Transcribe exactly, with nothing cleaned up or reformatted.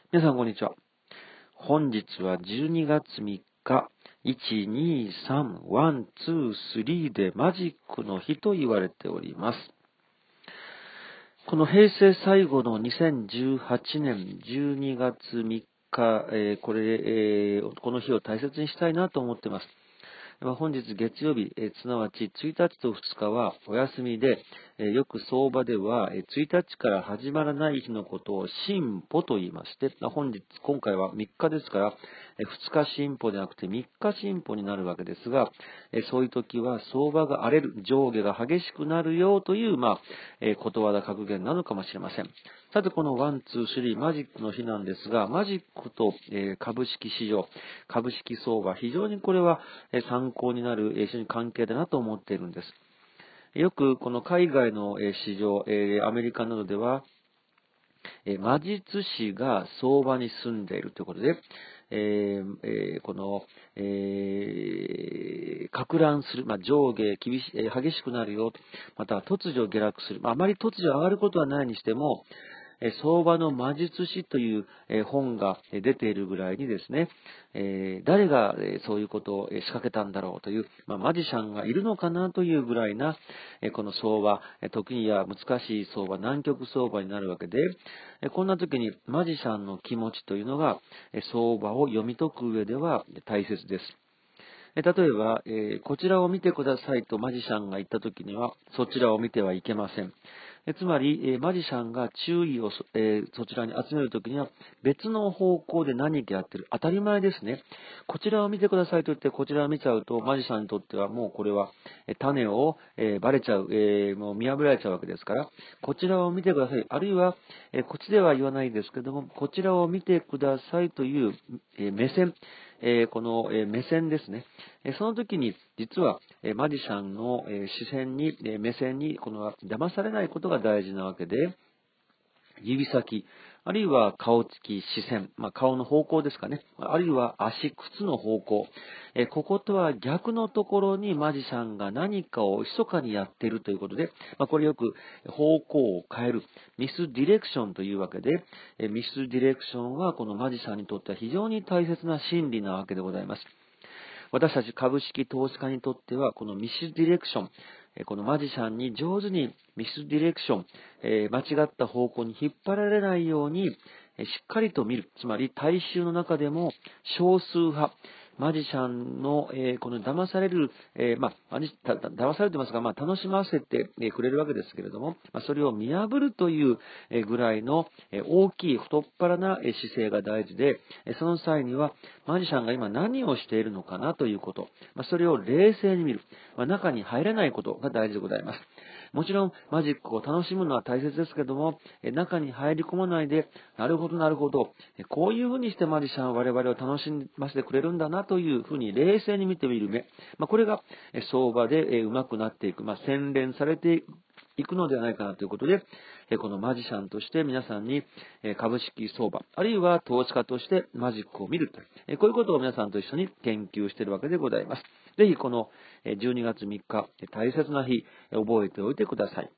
皆さんこんにちは。本日はじゅうにがつみっか、いち、に、さん、ワン、ツー、スリーでマジックの日と言われております。この平成最後のにせんじゅうはちねんじゅうにがつみっか、えー、これ、えー、この日を大切にしたいなと思っています。本日月曜日、えー、すなわちついたちとふつかはお休みで、えー、よく相場では、えー、ついたちから始まらない日のことを進歩と言いまして、本日、今回はみっかですから、えー、ふつか進歩ではなくてみっか進歩になるわけですが、えー、そういう時は相場が荒れる、上下が激しくなるよという、まあ、えー、ことわざ格言なのかもしれません。さて、このワン、ツー、スリー、マジックの日なんですが、マジックと、えー、株式市場、株式相場、非常にこれは、えー、参考になる、えー、非常に関係だなと思っているんです。よくこの海外の、えー、市場、えー、アメリカなどでは、えー、魔術師が相場に住んでいるということで、えーえー、この、えー、撹乱する、まあ、上下厳し、えー、激しくなるよ、または突如下落する、まあ、あまり突如上がることはないにしても、相場の魔術師という本が出ているぐらいにですね、誰がそういうことを仕掛けたんだろうという、まあ、マジシャンがいるのかなというぐらいな、この相場、時には難しい相場、難局相場になるわけで、こんな時にマジシャンの気持ちというのが相場を読み解く上では大切です。例えば、えー、こちらを見てくださいとマジシャンが言ったときには、そちらを見てはいけません。えつまり、えー、マジシャンが注意をそ,、えー、そちらに集めるときには、別の方向で何かやってる。当たり前ですね。こちらを見てくださいと言って、こちらを見ちゃうと、マジシャンにとってはもうこれは、えー、種を、えー、バレちゃう、えー、もう見破られちゃうわけですから、こちらを見てください。あるいは、えー、こっちでは言わないですけども、こちらを見てくださいという、えー、目線、えー、この、えー、目線ですね。その時に、実は、マジシャンの視線に、目線に、この騙されないことが大事なわけで、指先、あるいは顔つき、視線、まあ、顔の方向ですかね。あるいは足、靴の方向。えこことは逆のところにマジシャンが何かを密かにやっているということで、まあ、これよく方向を変える、ミスディレクションというわけで、えミスディレクションはこのマジシャンにとっては非常に大切な心理なわけでございます。私たち株式投資家にとっては、このミスディレクション、このマジシャンに上手にミスディレクション、えー、間違った方向に引っ張られないように、しっかりと見る。つまり、大衆の中でも少数派、マジシャンの、えー、この騙される、えー、まあ、騙されてますが、まあ、楽しませてくれるわけですけれども、まあ、それを見破るというぐらいの大きい太っ腹な姿勢が大事で、その際には、マジシャンが今何をしているのかなということ、まあ、それを冷静に見る、まあ、中に入れないことが大事でございます。もちろん、マジックを楽しむのは大切ですけども、中に入り込まないで、なるほど、なるほど、こういうふうにしてマジシャンは我々を楽しませてくれるんだなというふうに冷静に見てみる目、まあ、これが相場で上手くなっていく、まあ、洗練されていくのではないかなということで、このマジシャンとして皆さんに株式相場、あるいは投資家としてマジックを見るという、こういうことを皆さんと一緒に研究しているわけでございます。ぜひこのじゅうにがつみっか、大切な日、覚えておいてください。